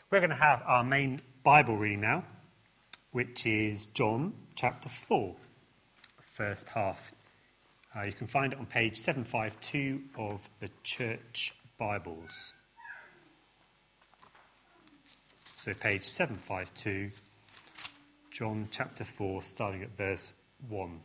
We're going to have our main Bible reading now, which is John chapter 4, first half. You can find it on page 752 of the Church Bibles. So page 752, John chapter 4, starting at verse 1.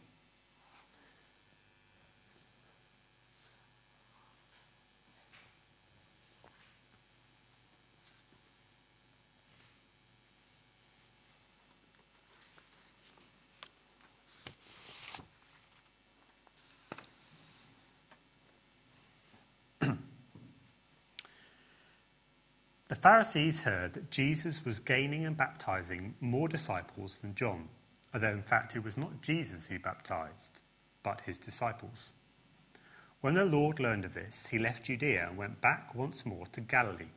The Pharisees heard that Jesus was gaining and baptizing more disciples than John, although in fact it was not Jesus who baptized, but his disciples. When the Lord learned of this, he left Judea and went back once more to Galilee.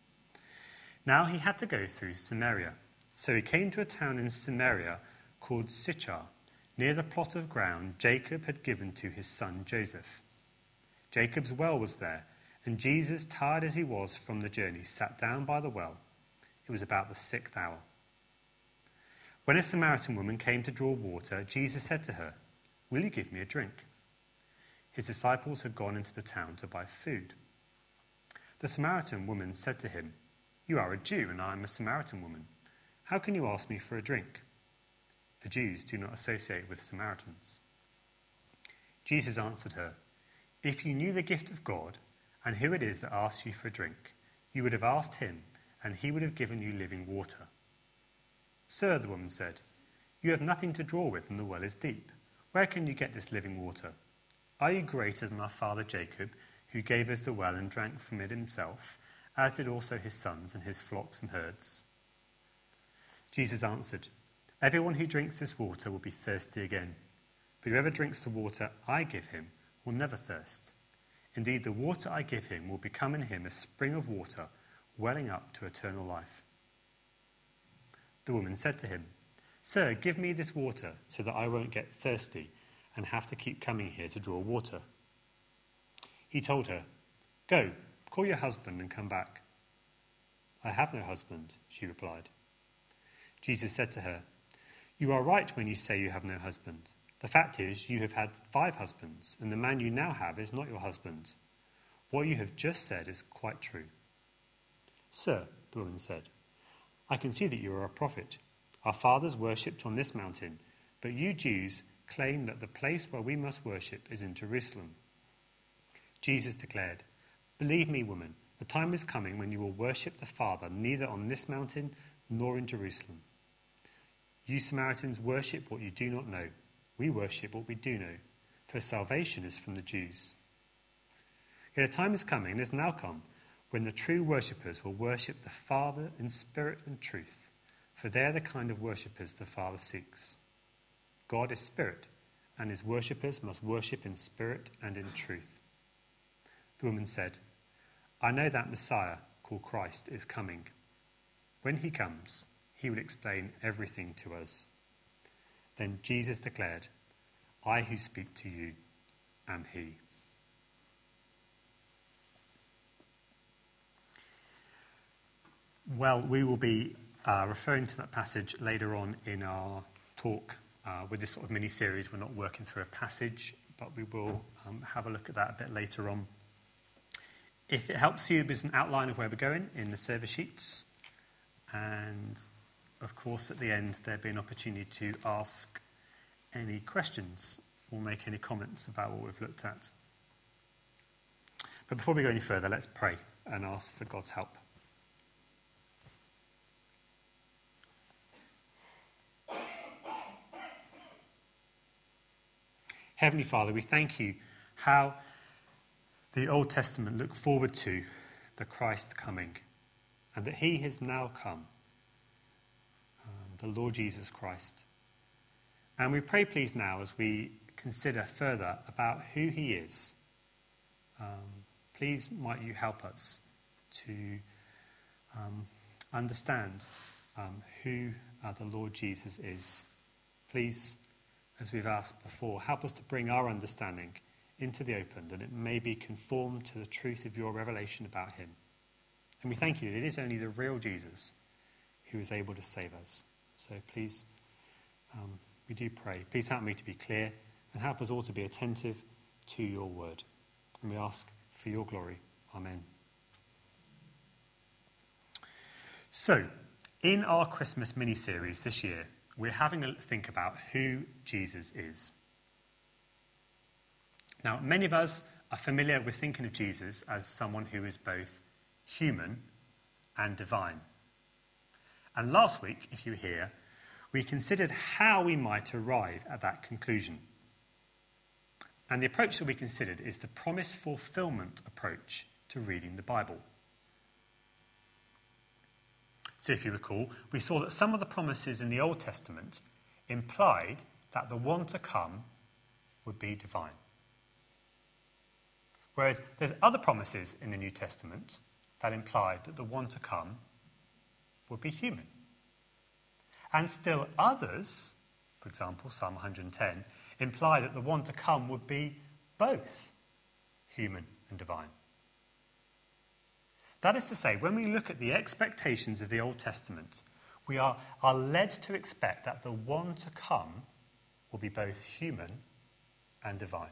Now he had to go through Samaria, so he came to a town in Samaria called Sychar, near the plot of ground Jacob had given to his son Joseph. Jacob's well was there, and Jesus, tired as he was from the journey, sat down by the well. It was about the 6th hour. When a Samaritan woman came to draw water, Jesus said to her, "Will you give me a drink?" His disciples had gone into the town to buy food. The Samaritan woman said to him, "You are a Jew, and I am a Samaritan woman. How can you ask me for a drink?" For Jews do not associate with Samaritans. Jesus answered her, "If you knew the gift of God, and who it is that asks you for a drink, you would have asked him, and he would have given you living water." "Sir," the woman said, "you have nothing to draw with, and the well is deep. Where can you get this living water? Are you greater than our father Jacob, who gave us the well and drank from it himself, as did also his sons and his flocks and herds?" Jesus answered, "Everyone who drinks this water will be thirsty again, but whoever drinks the water I give him will never thirst. Indeed, the water I give him will become in him a spring of water, welling up to eternal life." The woman said to him, "Sir, give me this water so that I won't get thirsty and have to keep coming here to draw water." He told her, "Go, call your husband and come back." "I have no husband," she replied. Jesus said to her, "You are right when you say you have no husband. The fact is, you have had 5 husbands, and the man you now have is not your husband. What you have just said is quite true." "Sir," the woman said, "I can see that you are a prophet. Our fathers worshipped on this mountain, but you Jews claim that the place where we must worship is in Jerusalem." Jesus declared, "Believe me, woman, the time is coming when you will worship the Father neither on this mountain nor in Jerusalem. You Samaritans worship what you do not know. We worship what we do know, for salvation is from the Jews. Yet a time is coming, and has now come, when the true worshippers will worship the Father in spirit and truth, for they are the kind of worshippers the Father seeks. God is spirit, and his worshippers must worship in spirit and in truth." The woman said, "I know that Messiah, called Christ, is coming. When he comes, he will explain everything to us." Then Jesus declared, "I who speak to you am he." Well, we will be referring to that passage later on in our talk with this sort of mini-series. We're not working through a passage, but we will have a look at that a bit later on. If it helps you, there's an outline of where we're going in the service sheets. And of course, at the end, there'll be an opportunity to ask any questions or make any comments about what we've looked at. But before we go any further, let's pray and ask for God's help. Heavenly Father, we thank you how the Old Testament looked forward to the Christ coming, and that he has now come, the Lord Jesus Christ. And we pray, please, now as we consider further about who he is, please might you help us to understand who the Lord Jesus is. Please, as we've asked before, help us to bring our understanding into the open, that it may be conformed to the truth of your revelation about him. And we thank you that it is only the real Jesus who is able to save us. So please, we do pray. Please help me to be clear and help us all to be attentive to your word. And we ask for your glory. Amen. So, in our Christmas mini-series this year, we're having a think about who Jesus is. Now, many of us are familiar with thinking of Jesus as someone who is both human and divine. And last week, if you were here, we considered how we might arrive at that conclusion. And the approach that we considered is the promise fulfillment approach to reading the Bible. So if you recall, we saw that some of the promises in the Old Testament implied that the one to come would be divine. Whereas there's other promises in the New Testament that implied that the one to come would be human. And still others, for example, Psalm 110, imply that the one to come would be both human and divine. That is to say, when we look at the expectations of the Old Testament, we are led to expect that the one to come will be both human and divine.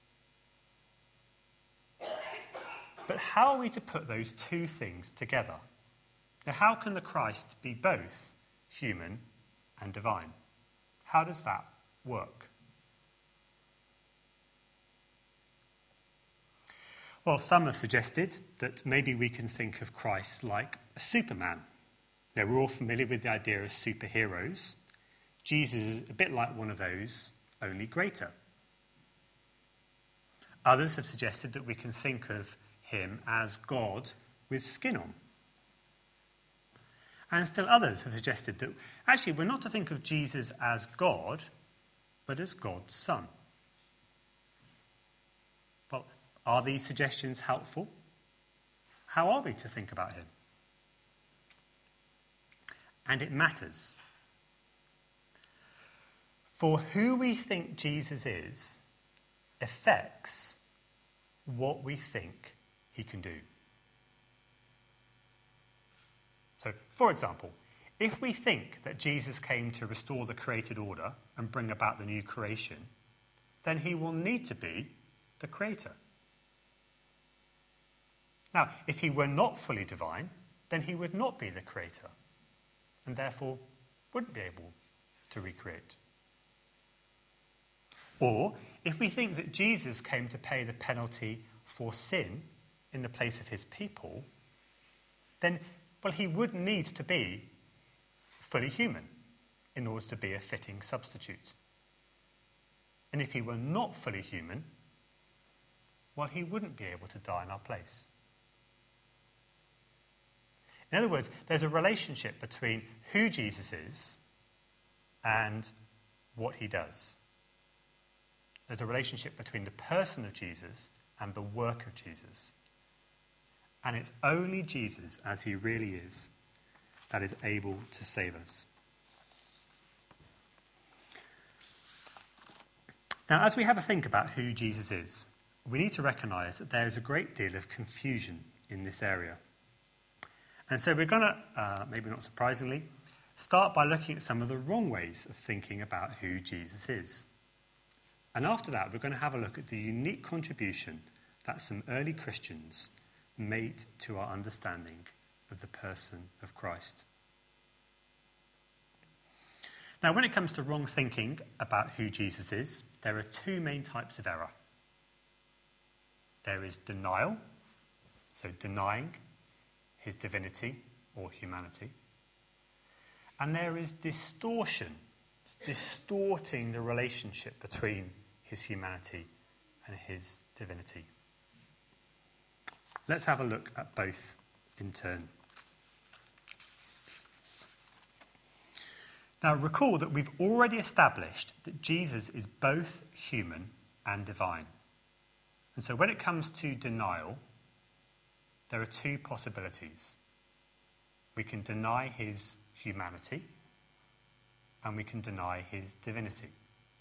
But how are we to put those two things together? Now, how can the Christ be both human and divine? How does that work? Well, some have suggested that maybe we can think of Christ like a Superman. Now, we're all familiar with the idea of superheroes. Jesus is a bit like one of those, only greater. Others have suggested that we can think of him as God with skin on. And still others have suggested that actually we're not to think of Jesus as God, but as God's Son. Well, are these suggestions helpful? How are we to think about him? And it matters. For who we think Jesus is affects what we think he can do. So, for example, if we think that Jesus came to restore the created order and bring about the new creation, then he will need to be the creator. Now, if he were not fully divine, then he would not be the creator, and therefore wouldn't be able to recreate. Or, if we think that Jesus came to pay the penalty for sin in the place of his people, then, well, he would need to be fully human in order to be a fitting substitute. And if he were not fully human, well, he wouldn't be able to die in our place. In other words, there's a relationship between who Jesus is and what he does. There's a relationship between the person of Jesus and the work of Jesus. And it's only Jesus, as he really is, that is able to save us. Now, as we have a think about who Jesus is, we need to recognise that there is a great deal of confusion in this area. And so we're going to, maybe not surprisingly, start by looking at some of the wrong ways of thinking about who Jesus is. And after that, we're going to have a look at the unique contribution that some early Christians made to our understanding of the person of Christ. Now, when it comes to wrong thinking about who Jesus is, there are two main types of error. There is denial, so denying his divinity or humanity. And there is distortion, distorting the relationship between his humanity and his divinity. Let's have a look at both in turn. Now, recall that we've already established that Jesus is both human and divine. And so when it comes to denial, there are two possibilities. We can deny his humanity and we can deny his divinity.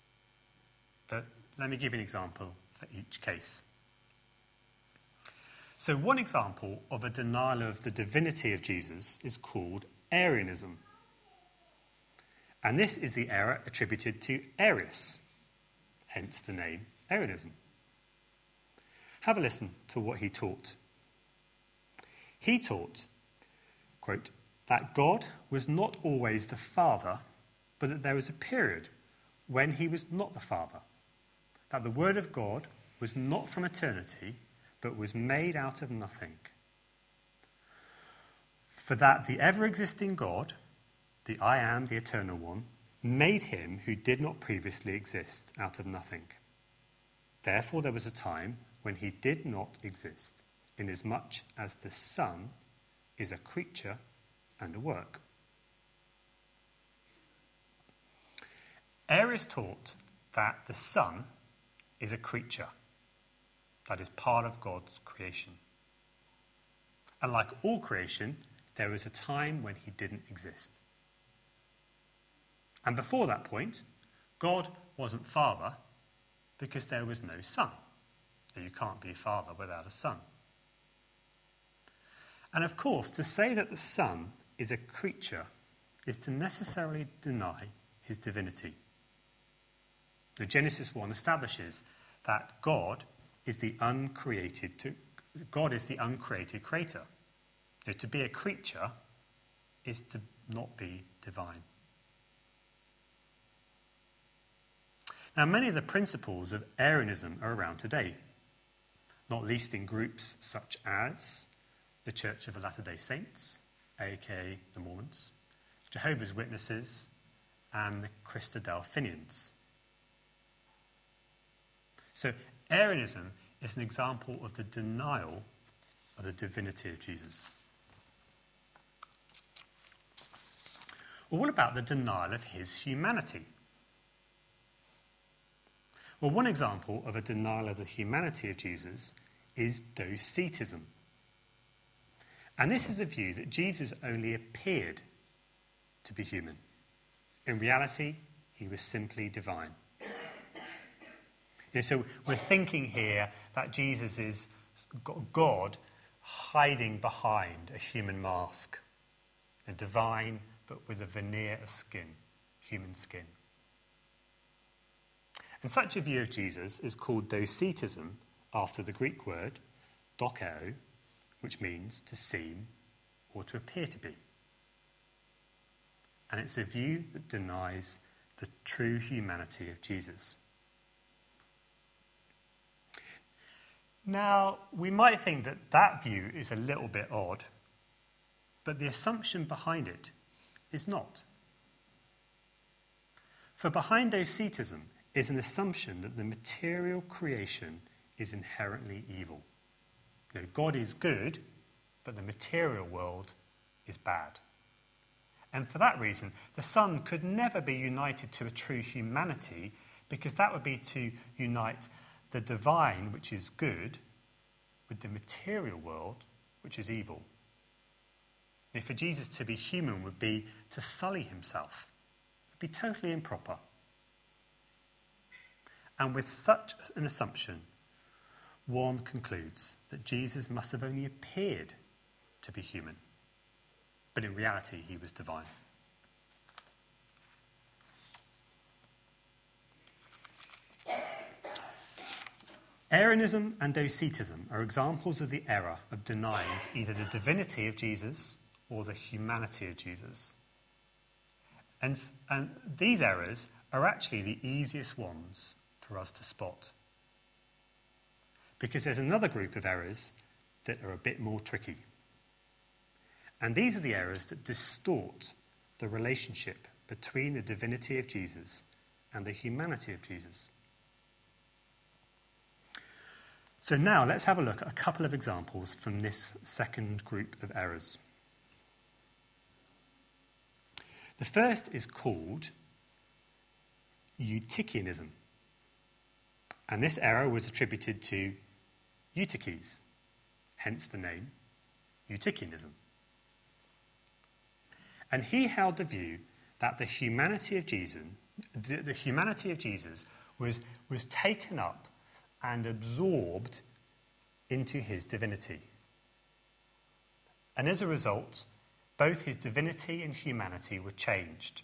But let me give you an example for each case. So one example of a denial of the divinity of Jesus is called Arianism. And this is the error attributed to Arius, hence the name Arianism. Have a listen to what he taught. He taught, quote, that God was not always the Father, but that there was a period when he was not the Father, that the Word of God was not from eternity, but was made out of nothing. For that the ever-existing God, the I Am, the Eternal One, made him who did not previously exist out of nothing. Therefore there was a time when he did not exist, inasmuch as the Son is a creature and a work. Arius taught that the Son is a creature, that is part of God's creation. And like all creation, there was a time when he didn't exist. And before that point, God wasn't Father because there was no Son. You can't be Father without a Son. And of course, to say that the Son is a creature is to necessarily deny his divinity. Now, Genesis 1 establishes that God is the uncreated creator. Now, to be a creature is to not be divine. Now, many of the principles of Arianism are around today, not least in groups such as the Church of the Latter-day Saints, aka the Mormons, Jehovah's Witnesses, and the Christadelphians. So Arianism is an example of the denial of the divinity of Jesus. Well, what about the denial of his humanity? Well, one example of a denial of the humanity of Jesus is Docetism. And this is the view that Jesus only appeared to be human. In reality, he was simply divine. So we're thinking here that Jesus is God hiding behind a human mask, a divine but with a veneer of skin, human skin. And such a view of Jesus is called Docetism, after the Greek word dokeo, which means to seem or to appear to be. And it's a view that denies the true humanity of Jesus. Now, we might think that that view is a little bit odd, but the assumption behind it is not. For behind Docetism is an assumption that the material creation is inherently evil. God is good, but the material world is bad. And for that reason, the Son could never be united to a true humanity, because that would be to unite the divine, which is good, with the material world, which is evil. And for Jesus to be human would be to sully himself. It would be totally improper. And with such an assumption, one concludes that Jesus must have only appeared to be human, but in reality he was divine. Arianism and Docetism are examples of the error of denying either the divinity of Jesus or the humanity of Jesus. And these errors are actually the easiest ones for us to spot. Because there's another group of errors that are a bit more tricky. And these are the errors that distort the relationship between the divinity of Jesus and the humanity of Jesus. So now let's have a look at a couple of examples from this second group of errors. The first is called Eutychianism. And this error was attributed to Eutyches, hence the name Eutychianism. And he held the view that the humanity of Jesus was taken up and absorbed into his divinity. And as a result, both his divinity and humanity were changed.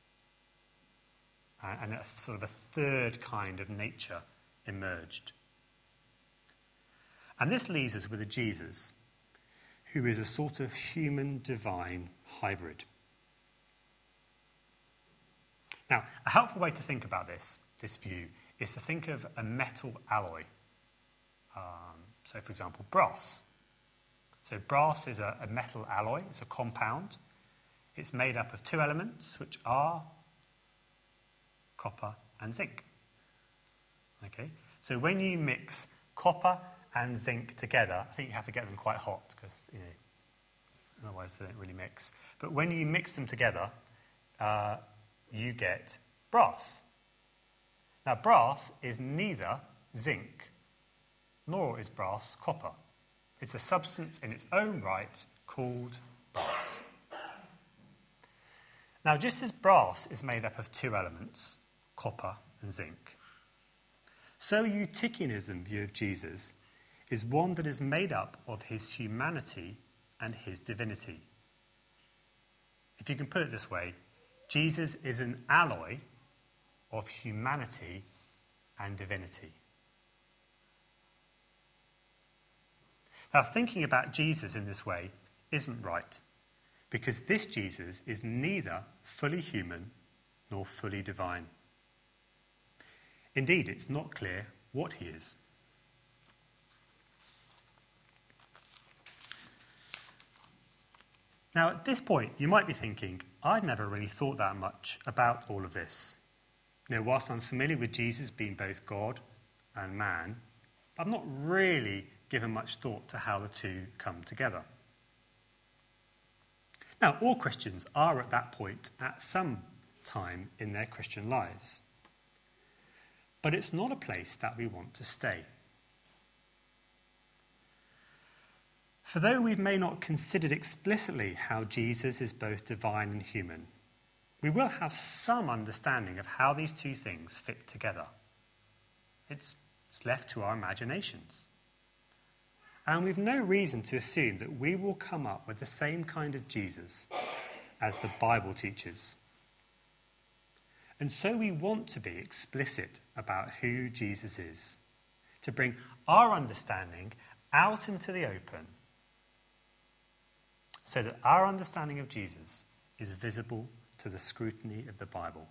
And a sort of a third kind of nature emerged. And this leaves us with a Jesus who is a sort of human-divine hybrid. Now, a helpful way to think about this view, is to think of a metal alloy. So, for example, brass. So brass is a metal alloy, it's a compound. It's made up of two elements, which are copper and zinc. Okay, so when you mix copper and zinc together, I think you have to get them quite hot because otherwise they don't really mix. But when you mix them together, you get brass. Now, brass is neither zinc nor is brass copper. It's a substance in its own right called brass. Now, just as brass is made up of two elements, copper and zinc, so Eutychianism view of Jesus is one that is made up of his humanity and his divinity. If you can put it this way, Jesus is an alloy of humanity and divinity. Now, thinking about Jesus in this way isn't right, because this Jesus is neither fully human nor fully divine. Indeed, it's not clear what he is. Now, at this point, you might be thinking, I've never really thought that much about all of this. Whilst I'm familiar with Jesus being both God and man, I've not really given much thought to how the two come together. Now, all Christians are at that point at some time in their Christian lives. But it's not a place that we want to stay. For though we may not considered explicitly how Jesus is both divine and human, we will have some understanding of how these two things fit together. It's left to our imaginations. And we've no reason to assume that we will come up with the same kind of Jesus as the Bible teaches. And so we want to be explicit about who Jesus is, to bring our understanding out into the open, so that our understanding of Jesus is visible to the scrutiny of the Bible.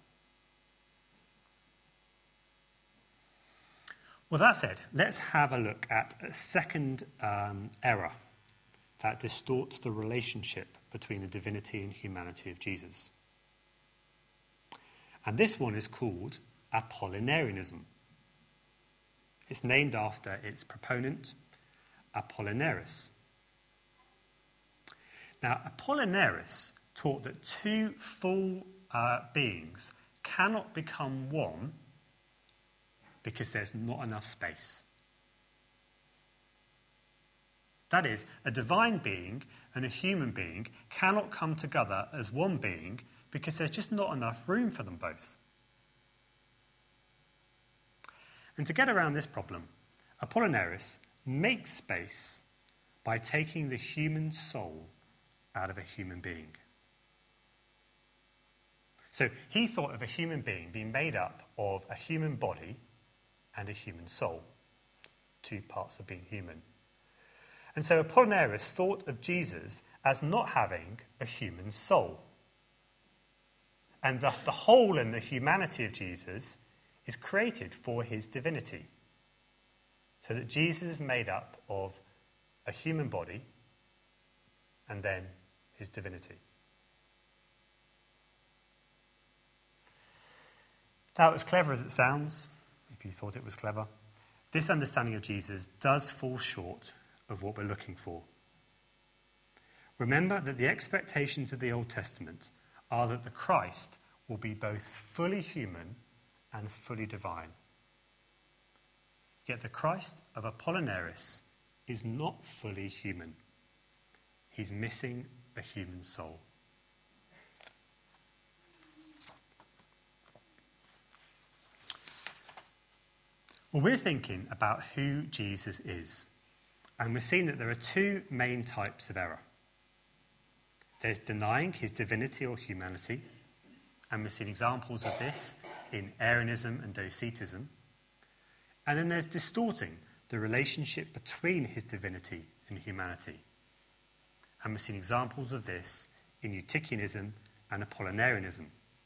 Well, that said, let's have a look at a second error that distorts the relationship between the divinity and humanity of Jesus. And this one is called Apollinarianism. It's named after its proponent, Apollinaris. Now, Apollinaris taught that two full beings cannot become one because there's not enough space. That is, a divine being and a human being cannot come together as one being because there's just not enough room for them both. And to get around this problem, Apollinaris makes space by taking the human soul out of a human being. So he thought of a human being being made up of a human body and a human soul, two parts of being human. And so Apollinaris thought of Jesus as not having a human soul. And the whole in the humanity of Jesus is created for his divinity. So that Jesus is made up of a human body and then his divinity. Now, as clever as it sounds, if you thought it was clever, this understanding of Jesus does fall short of what we're looking for. Remember that the expectations of the Old Testament are that the Christ will be both fully human and fully divine. Yet the Christ of Apollinaris is not fully human. He's missing a human soul. Well, we're thinking about who Jesus is And we've seen that there are two main types of error. There's denying his divinity or humanity, and we've seen examples of this in Arianism and Docetism. And then there's distorting the relationship between his divinity and humanity. And we've seen examples of this in Eutychianism and Apollinarianism.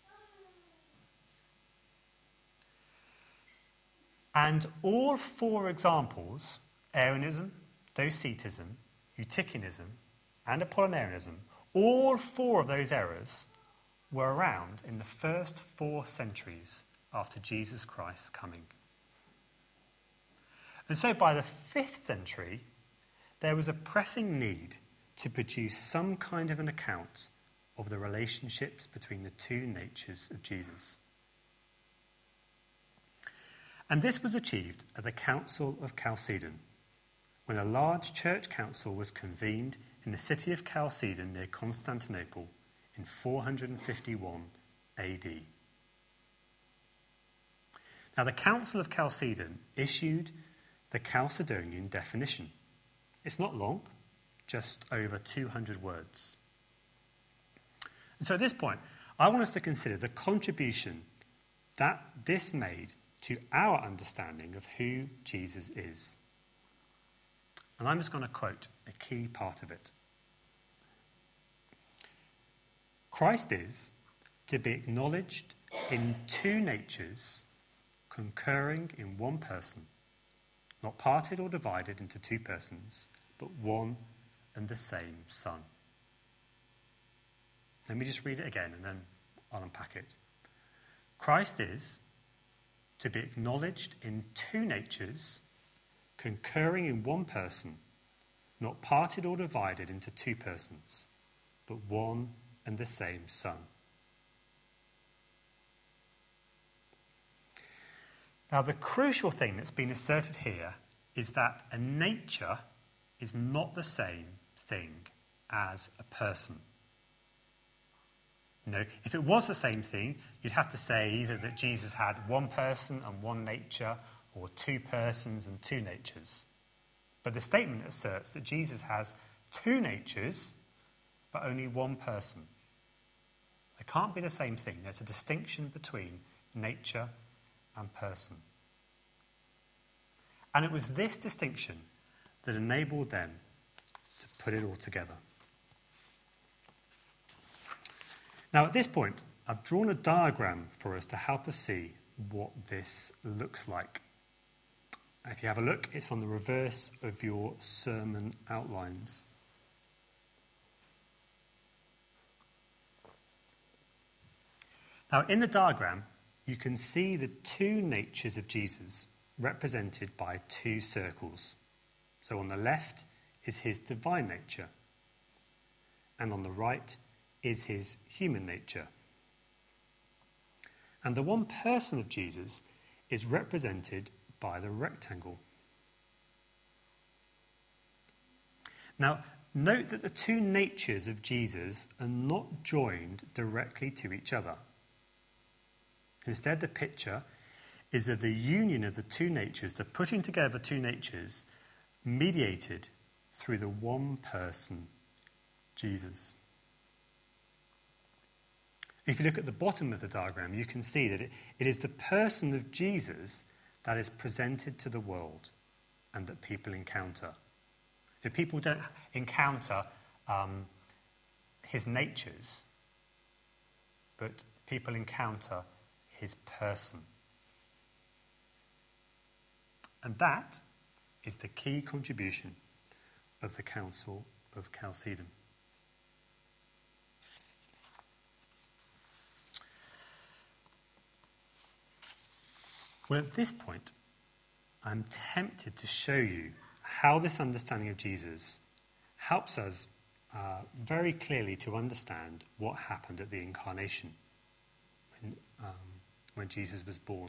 And all four examples, Arianism, Docetism, Eutychianism, and Apollinarianism, all four of those errors were around in the first 4 centuries after Jesus Christ's coming. And so by the 5th century, there was a pressing need to produce some kind of an account of the relationships between the two natures of Jesus. And this was achieved at the Council of Chalcedon, when a large church council was convened in the city of Chalcedon near Constantinople in 451 AD. Now, the Council of Chalcedon issued the Chalcedonian definition. It's not long, just over 200 words. And so at this point, I want us to consider the contribution that this made to our understanding of who Jesus is. And I'm just going to quote a key part of it. Christ is to be acknowledged in two natures, concurring in one person, not parted or divided into two persons, but one and the same Son. Let me just read it again and then I'll unpack it. Christ is to be acknowledged in two natures, concurring in one person, not parted or divided into two persons, but one and the same Son. Now, the crucial thing that's been asserted here is that a nature is not the same thing as a person. You know, if it was the same thing, you'd have to say either that Jesus had one person and one nature, or two persons and two natures. But the statement asserts that Jesus has two natures, but only one person. They can't be the same thing. There's a distinction between nature and person. And it was this distinction that enabled them to put it all together. Now, at this point, I've drawn a diagram for us to help us see what this looks like. If you have a look, it's on the reverse of your sermon outlines. Now, in the diagram, you can see the two natures of Jesus represented by two circles. So on the left is his divine nature, and on the right is his human nature. And the one person of Jesus is represented by the rectangle. Now, note that the two natures of Jesus are not joined directly to each other. Instead, the picture is of the union of the two natures, the putting together two natures, mediated through the one person, Jesus. If you look at the bottom of the diagram, you can see that it is the person of Jesus that is presented to the world and that people encounter. If people don't encounter his natures, but people encounter his person. And that is the key contribution of the Council of Chalcedon. Well, at this point, I'm tempted to show you how this understanding of Jesus helps us very clearly to understand what happened at the Incarnation when Jesus was born.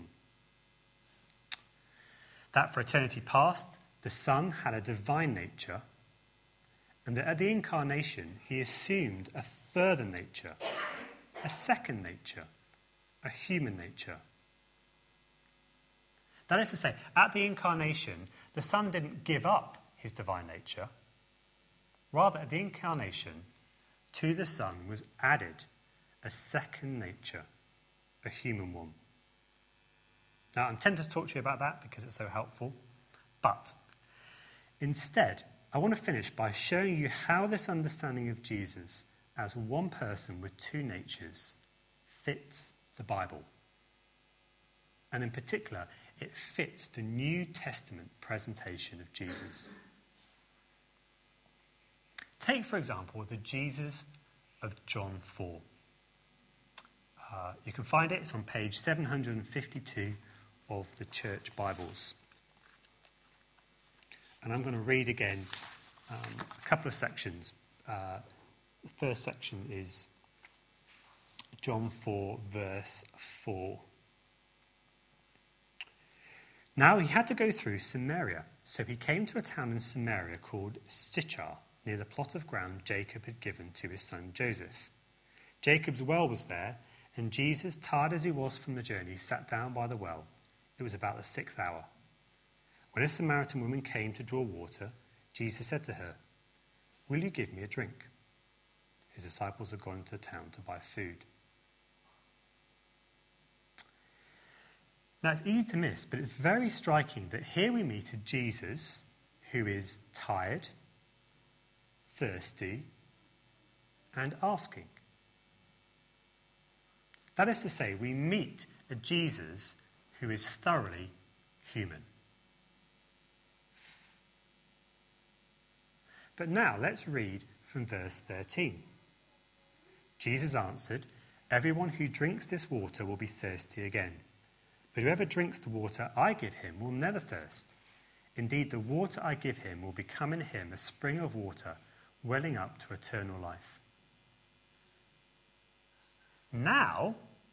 That for eternity past, the Son had a divine nature, and that at the Incarnation, he assumed a further nature, a second nature, a human nature. That is to say, at the Incarnation, the Son didn't give up his divine nature. Rather, at the incarnation, to the Son was added a second nature, a human one. Now, I'm tempted to talk to you about that because it's so helpful, but instead, I want to finish by showing you how this understanding of Jesus as one person with two natures fits the Bible. And in particular, it fits the New Testament presentation of Jesus. Take, for example, the Jesus of John 4. You can find it. It's on page 752 of the Church Bibles. And I'm going to read again a couple of sections. The first section is John 4, verse 4. Now he had to go through Samaria, so he came to a town in Samaria called Sychar, near the plot of ground Jacob had given to his son Joseph. Jacob's well was there, and Jesus, tired as he was from the journey, sat down by the well. It was about the 6th hour. When a Samaritan woman came to draw water, Jesus said to her, "Will you give me a drink?" His disciples had gone into town to buy food. Now, it's easy to miss, but it's very striking that here we meet a Jesus who is tired, thirsty, and asking. That is to say, we meet a Jesus who is thoroughly human. But now let's read from verse 13. Jesus answered, "Everyone who drinks this water will be thirsty again. But whoever drinks the water I give him will never thirst. Indeed, the water I give him will become in him a spring of water welling up to eternal life." Now,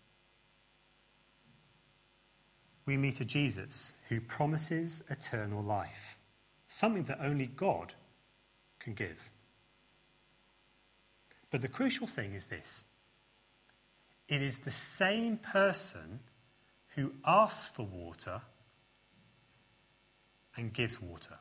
we meet a Jesus who promises eternal life, something that only God can give. But the crucial thing is this: it is the same person who asks for water and gives water.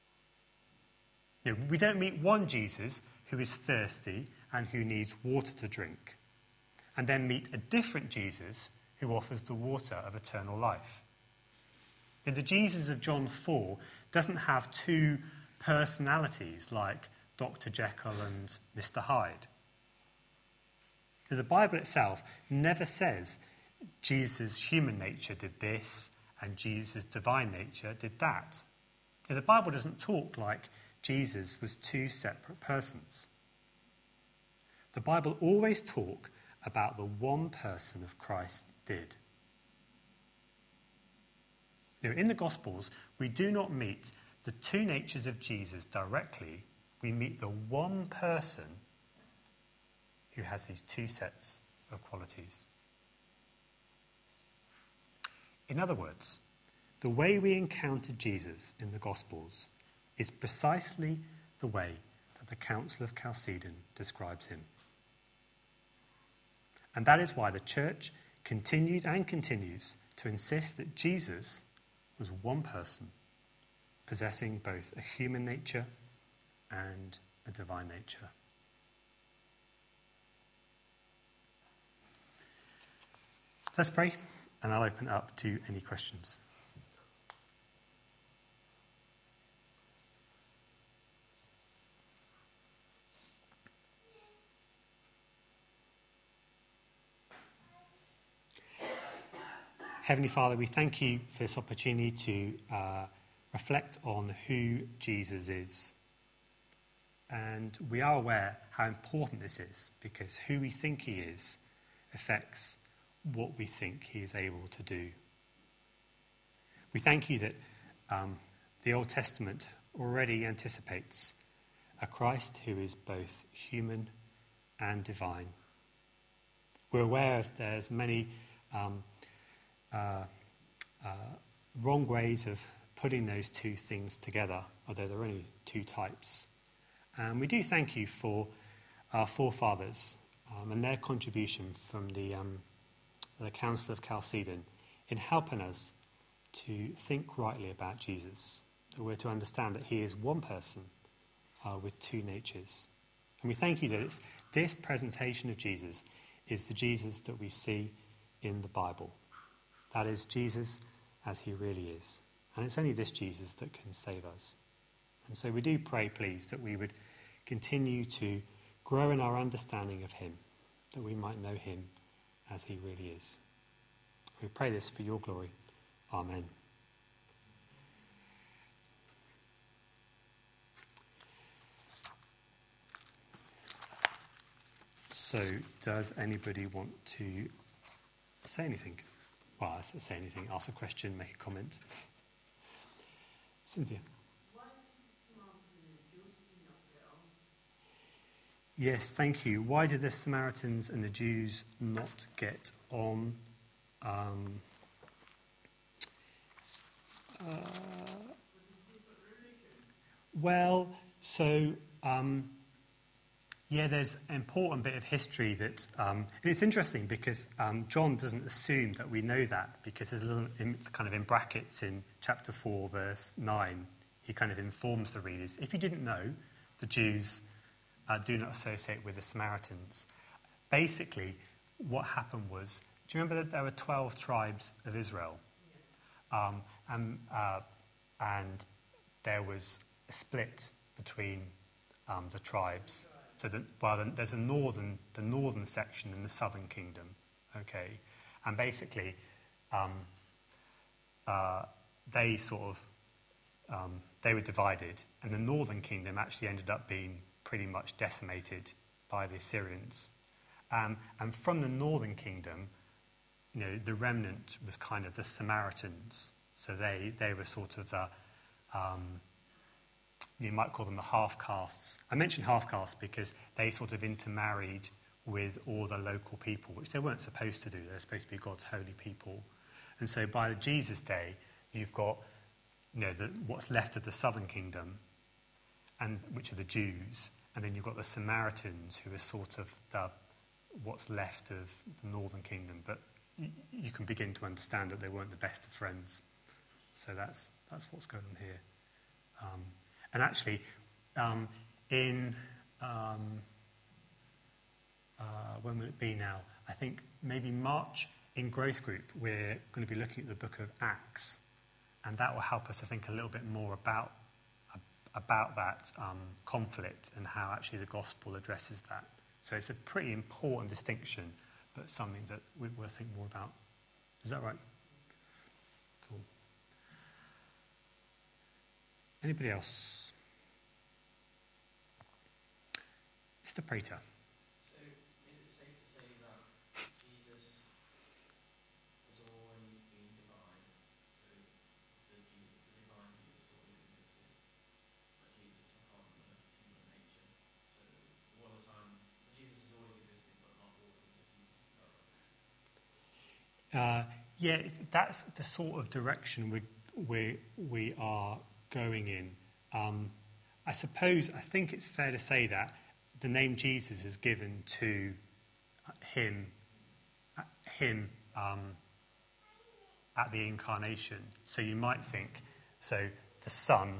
We don't meet one Jesus who is thirsty and who needs water to drink, and then meet a different Jesus who offers the water of eternal life. The Jesus of John 4 doesn't have two personalities like Dr. Jekyll and Mr. Hyde. The Bible itself never says Jesus' human nature did this and Jesus' divine nature did that. The Bible doesn't talk like Jesus was two separate persons. The Bible always talks about the one person of Christ did. In the Gospels, we do not meet the two natures of Jesus directly. We meet the one person who has these two sets of qualities. In other words, the way we encounter Jesus in the Gospels is precisely the way that the Council of Chalcedon describes him. And that is why the church continued and continues to insist that Jesus was one person, possessing both a human nature and a divine nature. Let's pray, and I'll open up to any questions. Heavenly Father, we thank you for this opportunity to reflect on who Jesus is. And we are aware how important this is, because who we think he is affects what we think he is able to do. We thank you that the Old Testament already anticipates a Christ who is both human and divine. We're aware there's many wrong ways of putting those two things together, although there are only two types. And we do thank you for our forefathers and their contribution from the Council of Chalcedon in helping us to think rightly about Jesus. that we're to understand that he is one person with two natures. And we thank you that it's this presentation of Jesus is the Jesus that we see in the Bible. That is Jesus as he really is. And it's only this Jesus that can save us. And so we do pray, please, that we would continue to grow in our understanding of him, that we might know him as he really is. We pray this for your glory. Amen. So, does anybody want to say anything? Well, I say anything, ask a question, make a comment. Cynthia. Why did the Samaritans and the Jews not get on? Yes, thank you. Why did the Samaritans and the Jews not get on? Well, so there's an important bit of history that, and it's interesting because John doesn't assume that we know that, because there's a little, kind of in brackets in chapter 4, verse 9, he kind of informs the readers, if you didn't know, the Jews do not associate with the Samaritans. Basically, what happened was, do you remember that there were 12 tribes of Israel? And there was a split between the tribes. So there's the northern section and the southern kingdom, okay? And basically, they were divided, and the northern kingdom actually ended up being pretty much decimated by the Assyrians. And from the northern kingdom, the remnant was kind of the Samaritans. So they were sort of the, you might call them the half-castes. I mention half-castes because they sort of intermarried with all the local people, which they weren't supposed to do. They're supposed to be God's holy people. And so by the Jesus day, you've got, what's left of the southern kingdom, and which are the Jews, and then you've got the Samaritans, who are sort of what's left of the northern kingdom. But you can begin to understand that they weren't the best of friends. So that's what's going on here. And actually, when will it be now? I think maybe March in Growth Group, we're going to be looking at the book of Acts, and that will help us to think a little bit more about that conflict and how actually the gospel addresses that. So it's a pretty important distinction, but something that we'll think more about. Is that right? Cool. Anybody else? Mr. Prater. So, is it safe to say that Jesus has always been divine? So, the divine Jesus always existed, but Jesus took on the human nature. So, all the time, Jesus has always existed, but not always as a human. That's the sort of direction we are going in. I think it's fair to say that the name Jesus is given to him at the incarnation. So you might think, so the Son,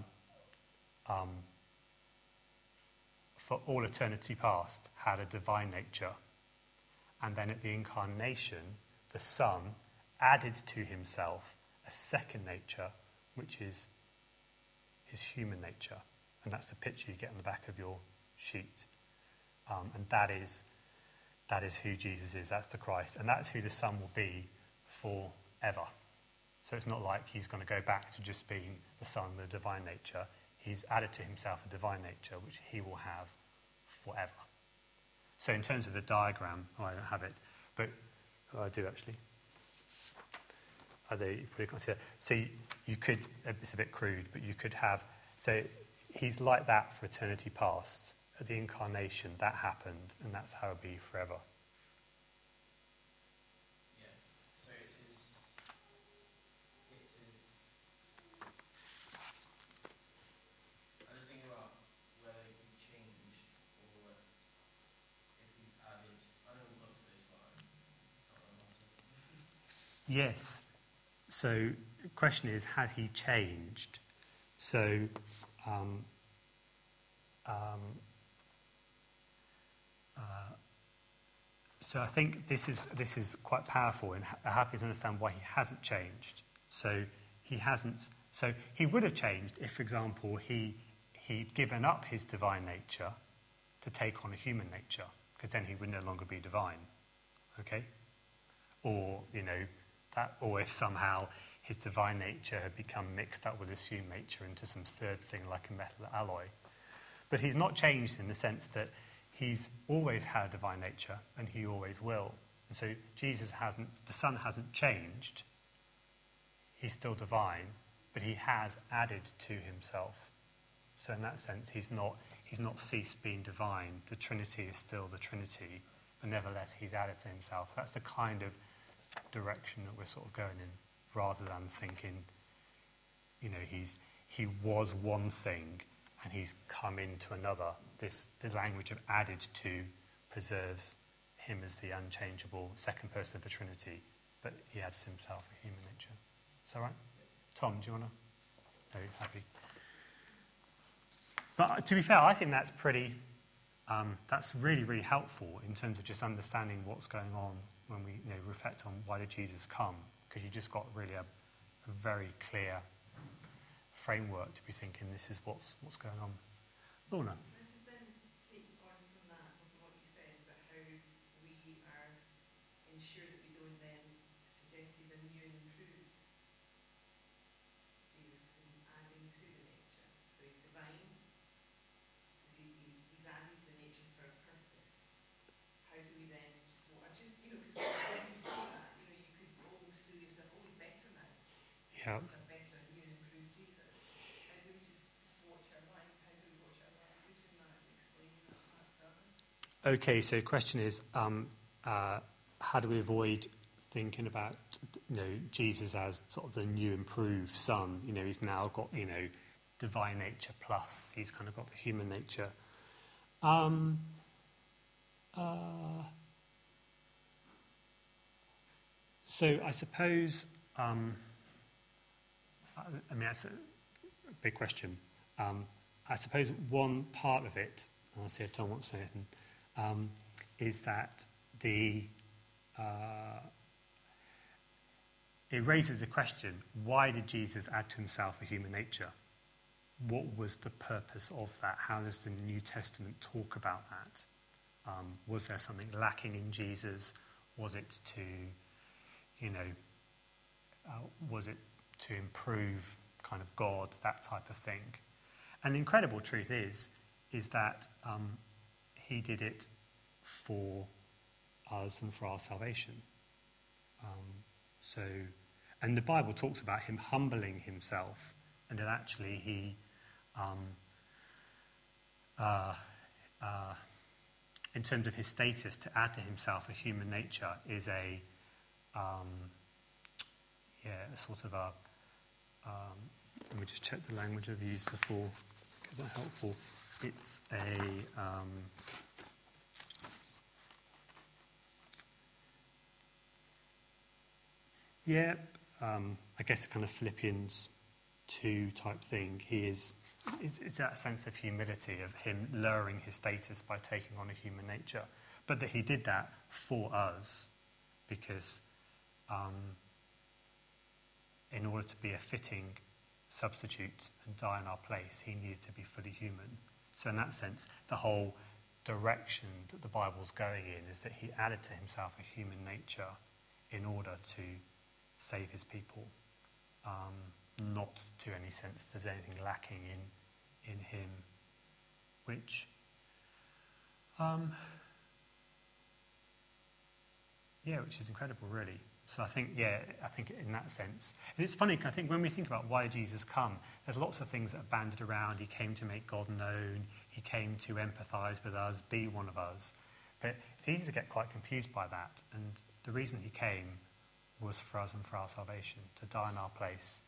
for all eternity past, had a divine nature. And then at the incarnation, the Son added to himself a second nature, which is his human nature. And that's the picture you get on the back of your sheet. And that is who Jesus is. That's the Christ. And that's who the Son will be forever. So it's not like he's going to go back to just being the Son with a divine nature. He's added to himself a divine nature, which he will have forever. So in terms of the diagram, I don't have it, but I do actually. You probably can't see that. So you could, it's a bit crude, but you could have, so he's like that for eternity past. At the incarnation, that happened, and that's how it'll be forever. Yeah. So it's his. I was thinking about whether it can change or if he added. I don't know what to this, but I can't remember. Yes. So the question is, has he changed? So, so I think this is quite powerful, and I'm happy to understand why he hasn't changed. So he would have changed if, for example, he'd given up his divine nature to take on a human nature, because then he would no longer be divine. Okay? Or, or if somehow his divine nature had become mixed up with his human nature into some third thing like a metal alloy. But he's not changed in the sense that he's always had a divine nature and he always will. And so the Son hasn't changed. He's still divine, but he has added to himself. So in that sense, he's not ceased being divine. The Trinity is still the Trinity, but nevertheless, he's added to himself. That's the kind of direction that we're sort of going in, rather than thinking, he was one thing and he's come into another. The language of added to preserves him as the unchangeable second person of the Trinity, but he adds to himself a human nature. Is that right? Tom, do you want to? No, happy. But to be fair, I think that's that's really, really helpful in terms of just understanding what's going on when we reflect on why did Jesus come, because you just got really a very clear framework to be thinking this is what's going on. Lorna. I just then take on from that, from what you said, about how we are ensured that we don't then suggest he's a new and improved Jesus, because he's adding to the nature. So he's divine, because he's adding to the nature for a purpose. How do we then because when you say that, you could almost feel yourself, he's better now. Yeah. He's a better, new and improved Jesus. How do we just watch our life? How do we watch our language in that and explain that to others? Okay, so the question is, how do we avoid thinking about Jesus as sort of the new improved Son? He's now got divine nature plus he's kind of got the human nature. So I suppose, that's a big question. I suppose one part of it, and I'll see if Tom wants to say anything, is that it raises the question, why did Jesus add to himself a human nature? What was the purpose of that? How does the New Testament talk about that? Was there something lacking in Jesus? Was it to improve kind of God, that type of thing? And the incredible truth is that he did it for us and for our salvation. And the Bible talks about him humbling himself, and that actually he, in terms of his status, to add to himself a human nature is a sort of a. Let me just check the language I've used before, because that's helpful. It's I guess a kind of Philippians 2 type thing. It's that sense of humility, of him lowering his status by taking on a human nature. But that he did that for us, because in order to be a fitting substitute and die in our place, he needed to be fully human. So in that sense, the whole direction that the Bible's going in is that he added to himself a human nature in order to save his people. Not to any sense there's anything lacking in him, which which is incredible, really. So I think in that sense, and it's funny, I think when we think about why Jesus come, there's lots of things that are banded around. He came to make God known. He came to empathise with us, be one of us. But it's easy to get quite confused by that. And the reason he came was for us and for our salvation, to die in our place,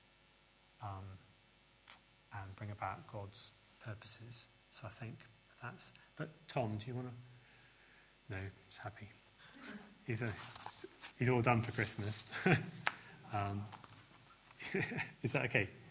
and bring about God's purposes. So I think that's. But Tom, do you want to? No, he's happy. He's all done for Christmas. Is that okay?